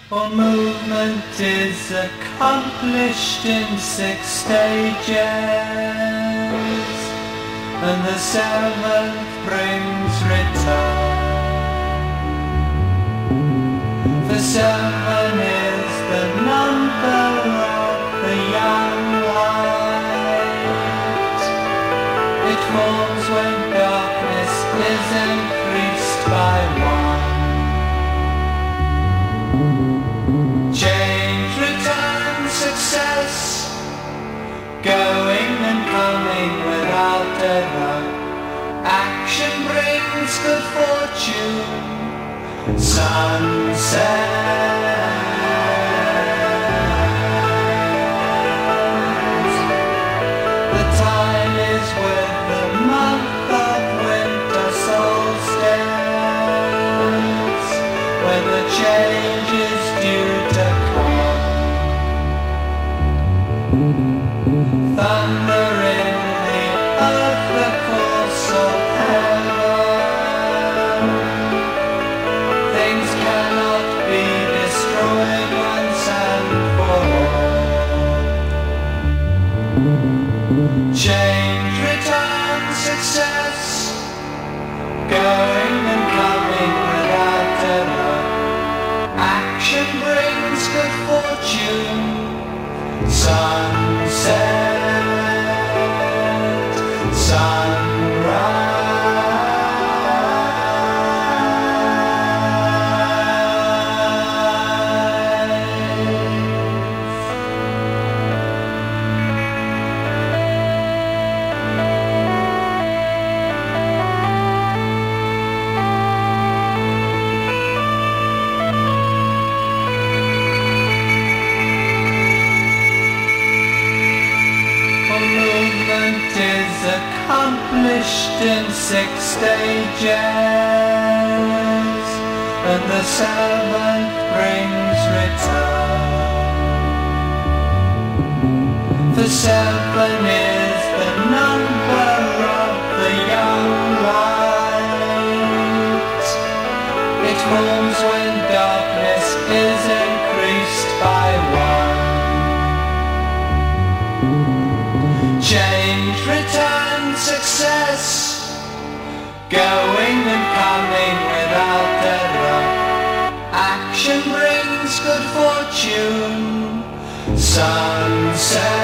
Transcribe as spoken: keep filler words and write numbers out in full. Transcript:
All movement is accomplished in six stages, and the seventh brings return. For seven is the number of the young light. It falls when darkness is increased by one. Change, return, success, going and coming without error. Action brings good fortune, sunset. The time is with the month of winter solstice, when the change is due to come. Thunder in the earth, the course of heaven. Things cannot be destroyed once and for all. Change, return, success, going and coming without error. Action brings good fortune, sunset, sunrise. Movement is accomplished in six stages, and the seventh brings return. For seven is the number of the young light. It forms when darkness is increased by one. Change, return, success, going and coming without error. Action brings good fortune, sunset.